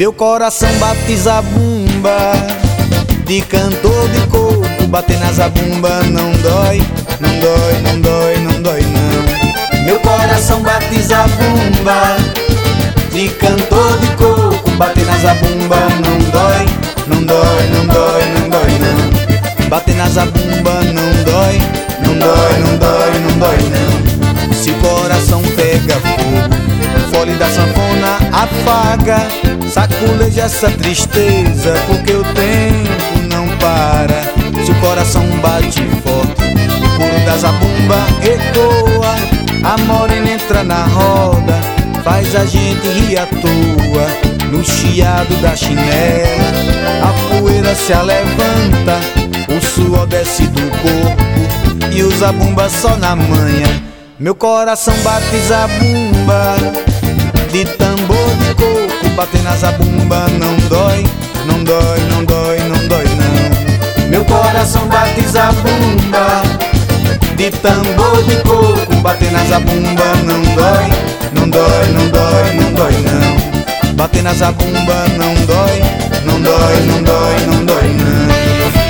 Meu coração bate zabumba, de cantor de coco, bater na zabumba não dói, não dói, não dói, não dói não. Meu coração bate zabumba, de cantor de coco, bater na zabumba não dói, não dói, não dói, não dói não. Bater na zabumba não dói, não dói, não dói, não dói não. Se o coração pega fogo, fole da sanfona afaga, saculeja essa tristeza, porque o tempo não para. Se o coração bate forte, o coro da zabumba ecoa, a morena entra na roda, faz a gente rir à toa. No chiado da chinela, a poeira se alevanta, o suor desce do corpo e o zabumba só na manha. Meu coração bate zabumba, de tambor de coco, bater na zabumba não dói, não dói, não dói, não dói não. Meu coração bate zabumba, de tambor de coco, bater na zabumba não dói, não dói, não dói, não dói não. Bater na zabumba não dói, não dói, não dói, não dói não.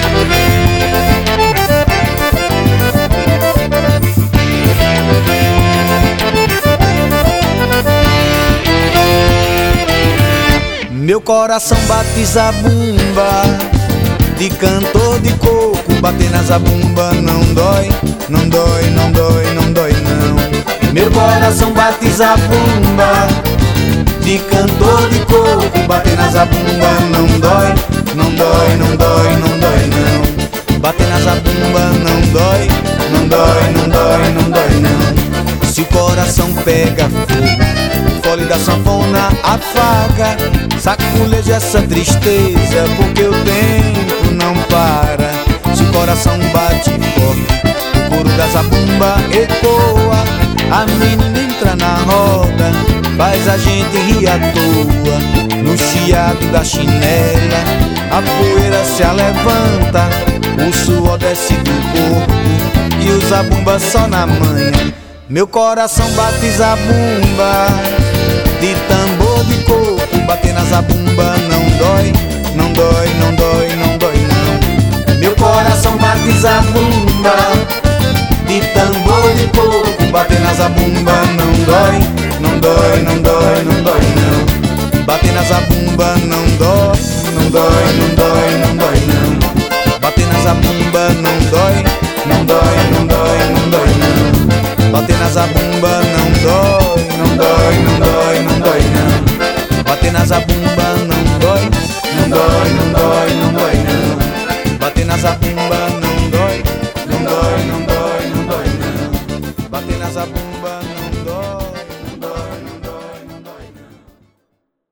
Meu coração bate zabumba, de cantor de coco, bater na zabumba não dói, não dói, não dói, não dói não. Meu coração bate zabumba, de cantor de coco, bater na zabumba não dói, não dói, não dói, não dói não. Bater na zabumba não dói, não dói, não dói, não dói não. Se o coração pega fogo, fole da sanfona afaga, saculeja essa tristeza, porque o tempo não para. Se o coração bate forte, o coro da zabumba ecoa, a menina entra na roda, faz a gente rir à toa. No chiado da chinela, a poeira se alevanta, o suor desce do corpo e o zabumba só na manha. Meu coração bate zabumba, de tambor de coco, bater na zabumba não dói, não dói, não dói, não dói não. Meu coração bate zabumba, de tambor de coco, bater na zabumba não dói, não dói, não dói, não dói não. Bater na zabumba não dói, não dói, não dói.